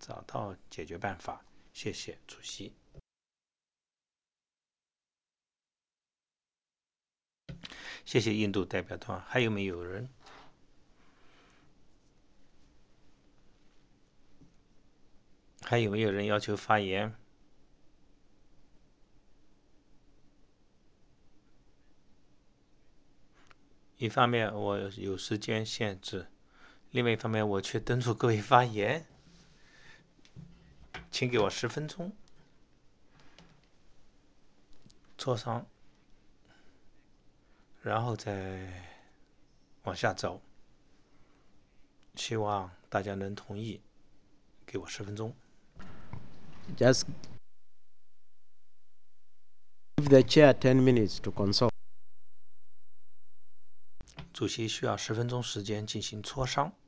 找到解决办法。谢谢主席。谢谢印度代表团。还有没有人？还有没有人要求发言？一方面我有时间限制，另外一方面我却敦促各位发言，请给我10分钟磋商，然后再往下走。希望大家能同意，给我10分钟。 Just give the chair 10 minutes to consult. 主席需要10分钟时间进行磋商。